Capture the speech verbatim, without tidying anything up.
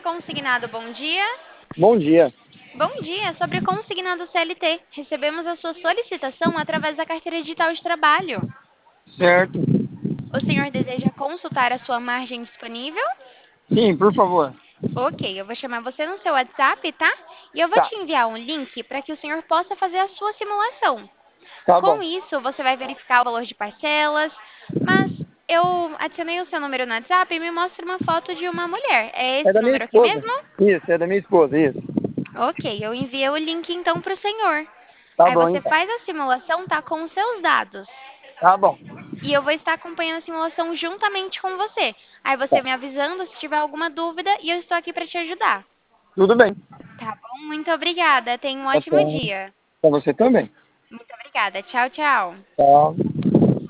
Consignado, bom dia. Bom dia. Bom dia, sobre o consignado C L T. Recebemos a sua solicitação através da carteira digital de trabalho. Certo. O senhor deseja consultar a sua margem disponível? Sim, por favor. Ok, eu vou chamar você no seu WhatsApp, tá? E eu vou Tá, te enviar um link para que o senhor possa fazer a sua simulação. tá Com bom. isso, você vai verificar o valor de parcelas, mas eu adicionei o seu número no WhatsApp e me mostra uma foto de uma mulher. É É esse da minha número aqui esposa. mesmo? Isso, é da minha esposa, isso. Ok, eu enviei o link então para o senhor. Tá Aí bom, você então. faz a simulação, tá com os seus dados. Tá bom. E eu vou estar acompanhando a simulação juntamente com você. Aí Tá. você me avisando se tiver alguma dúvida e eu estou aqui para te ajudar. Tudo bem. Tá bom? Muito obrigada. Tenha um Tá ótimo bom. dia. Pra você também. Muito obrigada. Tchau, tchau. Tchau.